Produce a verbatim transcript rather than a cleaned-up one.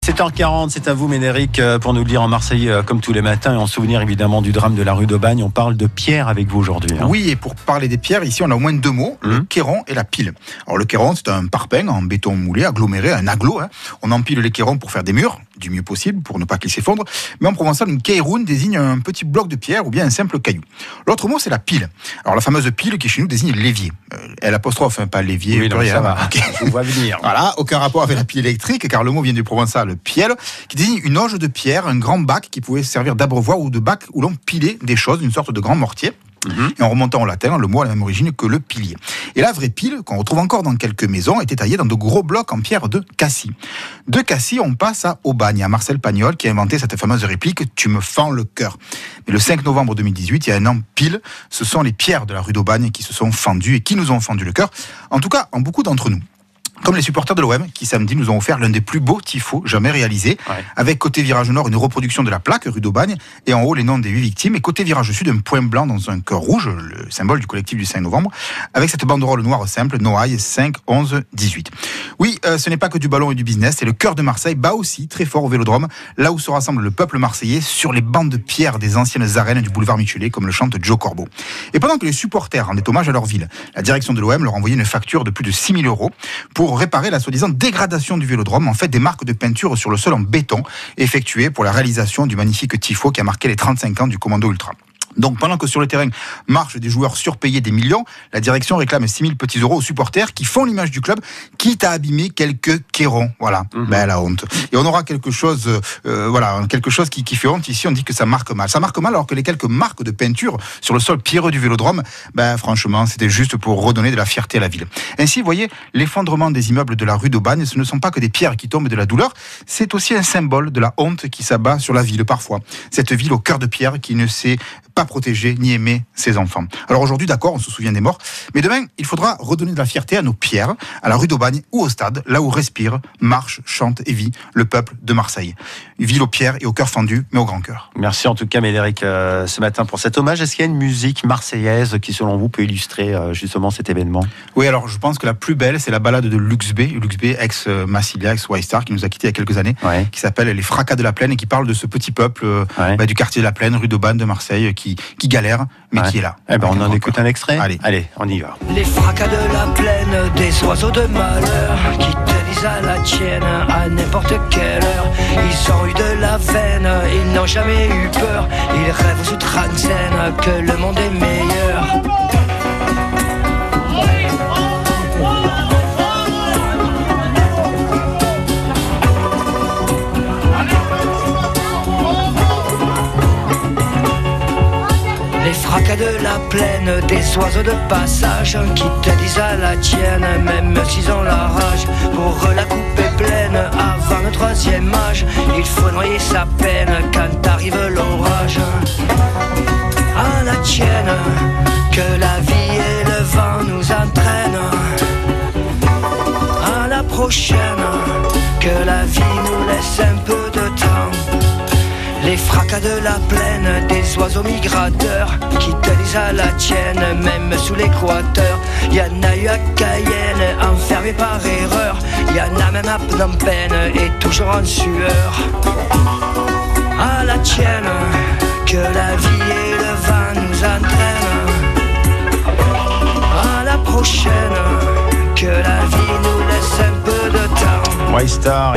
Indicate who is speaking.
Speaker 1: sept heures quarante, c'est à vous Médéric pour nous le dire en Marseille comme tous les matins et en souvenir évidemment du drame de la rue d'Aubagne. On parle de pierre avec vous aujourd'hui. Hein.
Speaker 2: Oui, et pour parler des pierres, ici on a au moins deux mots, mmh. le cairon et la pile. Alors le cairon, c'est un parpaing en béton moulé, aggloméré, un agglo. Hein. On empile les cairons pour faire des murs, du mieux possible, pour ne pas qu'ils s'effondrent. Mais en provençal, une cairoun désigne un petit bloc de pierre ou bien un simple caillou. L'autre mot, c'est la pile. Alors la fameuse pile qui chez nous désigne l'évier. Euh, L apostrophe, hein, pas l'évier.
Speaker 1: Oui, non, ça va, okay. Je vous vois venir.
Speaker 2: Voilà, aucun rapport avec la pile électrique, car le mot vient du provençal piel, qui désigne une auge de pierre, un grand bac qui pouvait servir d'abreuvoir ou de bac où l'on pilait des choses, une sorte de grand mortier. Mmh. Et en remontant au latin, le mot a la même origine que le pilier. Et la vraie pile, qu'on retrouve encore dans quelques maisons, était taillée dans de gros blocs en pierre de Cassis. De Cassis, on passe à Aubagne, à Marcel Pagnol, qui a inventé cette fameuse réplique « Tu me fends le cœur ». Mais le cinq novembre deux mille dix-huit, il y a un an pile, ce sont les pierres de la rue d'Aubagne qui se sont fendues et qui nous ont fendu le cœur, en tout cas en beaucoup d'entre nous. Comme les supporters de l'O M qui samedi nous ont offert l'un des plus beaux tifos jamais réalisés, ouais. avec côté virage nord une reproduction de la plaque rue d'Aubagne et en haut les noms des huit victimes et côté virage sud un point blanc dans un cœur rouge, le symbole du collectif du cinq novembre, avec cette banderole noire simple Noailles cinq, onze, dix-huit. Oui, euh, ce n'est pas que du ballon et du business, c'est le cœur de Marseille bat aussi très fort au Vélodrome, là où se rassemble le peuple marseillais sur les bancs de pierre des anciennes arènes du boulevard Michelet, comme le chante Joe Corbeau. Et pendant que les supporters rendaient hommage à leur ville, la direction de l'O M leur envoyait une facture de plus de six mille euros pour réparer la soi-disant dégradation du Vélodrome, en fait des marques de peinture sur le sol en béton effectuées pour la réalisation du magnifique tifo qui a marqué les trente-cinq ans du Commando Ultra. Donc pendant que sur le terrain marchent des joueurs surpayés des millions, la direction réclame six mille petits euros aux supporters qui font l'image du club, quitte à abîmer quelques cairons. Voilà, mmh. ben la honte. Et on aura quelque chose, euh, voilà, quelque chose qui, qui fait honte. Ici, on dit que ça marque mal. Ça marque mal alors que les quelques marques de peinture sur le sol pierreux du Vélodrome, ben franchement, c'était juste pour redonner de la fierté à la ville. Ainsi, vous voyez, l'effondrement des immeubles de la rue d'Aubagne, ce ne sont pas que des pierres qui tombent de la douleur, c'est aussi un symbole de la honte qui s'abat sur la ville parfois. Cette ville au cœur de pierre qui ne sait pas protéger ni aimer ses enfants. Alors aujourd'hui, d'accord, on se souvient des morts, mais demain, il faudra redonner de la fierté à nos pierres, à la rue d'Aubagne ou au stade, là où respire, marche, chante et vit le peuple de Marseille. Ville aux pierres et au cœur fendu, mais au grand cœur.
Speaker 1: Merci en tout cas, Médéric, euh, ce matin pour cet hommage. Est-ce qu'il y a une musique marseillaise qui, selon vous, peut illustrer euh, justement cet événement ?
Speaker 2: Oui, alors je pense que la plus belle, c'est la balade de Lux B, Lux B, ex-Massilia, ex-Y-Star, qui nous a quittés il y a quelques années, ouais. qui s'appelle Les Fracas de la Plaine et qui parle de ce petit peuple euh, ouais. bah, du quartier de la Plaine, rue d'Aubagne de Marseille, qui, qui galère, mais ouais. qui est là.
Speaker 1: Eh ben, on en écoute un extrait.
Speaker 2: Allez.
Speaker 1: Allez, on y va.
Speaker 3: Les fracas de la plaine, des oiseaux de malheur qui te disent à la tienne à n'importe quelle heure. Ils ont eu de la veine, ils n'ont jamais eu peur. Ils rêvent sous trentaine que le monde est meilleur. Les fracas de la plaine, des oiseaux de passage qui te disent à la tienne, même s'ils ont la rage. Pour la coupe est pleine, avant le troisième âge, il faut noyer sa peine quand arrive l'orage. À la tienne, que la vie et le vent nous entraînent. À la prochaine, que la vie nous laisse un peu de temps. Les fracas de la plaine, des oiseaux migrateurs qui te disent à la tienne, même sous l'équateur. Y'en a eu à Cayenne, enfermé par erreur. Y'en a même à Phnom Penh et toujours en sueur. À la tienne, que la vie et le vent nous entraînent. À la prochaine, que la vie nous laisse un peu de temps.
Speaker 1: Y-Star.